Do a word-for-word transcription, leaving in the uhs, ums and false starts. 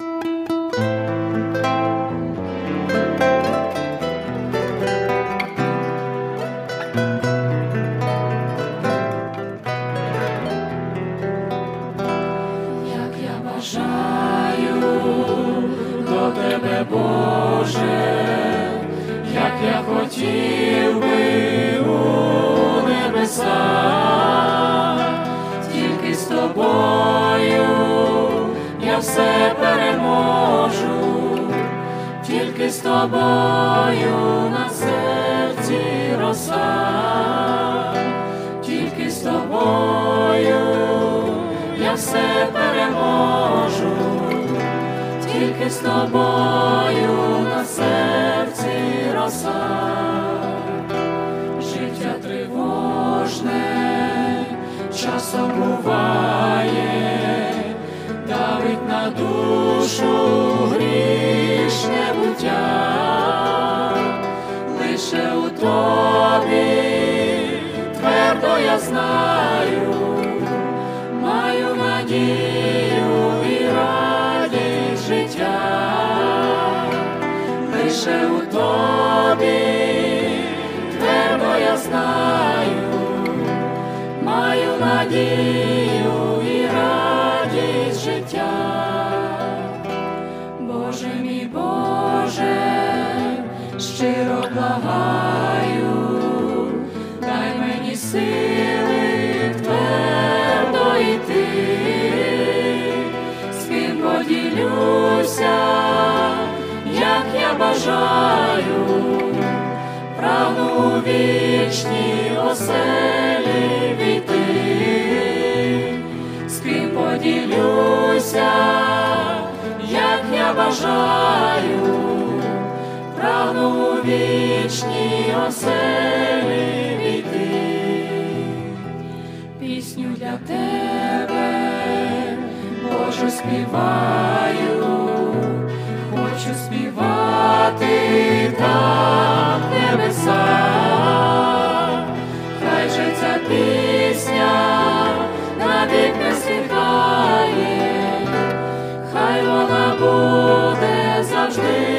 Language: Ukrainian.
До Тебе, Боже, як я хотів би у небеса, тільки з Тобою я все переможу, тільки з Тобою на серці роса, тільки з Тобою я все переможу, тільки з Тобою на серці роса. Життя тривожне часом буває, давить на душу грішне буття, лише у Тобі твердо я знаю, маю надію і радість життя, лише у Тобі твердо я знаю, маю надію і радість життя. Боже мій Боже, щиро благаю, дай мені сили твердо йти, з ким поділюся, як я бажаю, прагну у вічні оселі війти, з ким поділюся, як я бажаю, прагну у вічні оселі війти. Пісню для Тебе, Боже, співаю, хочу співати там в небесах, хай же ця пісня навік не зникає, хай вона буде завжди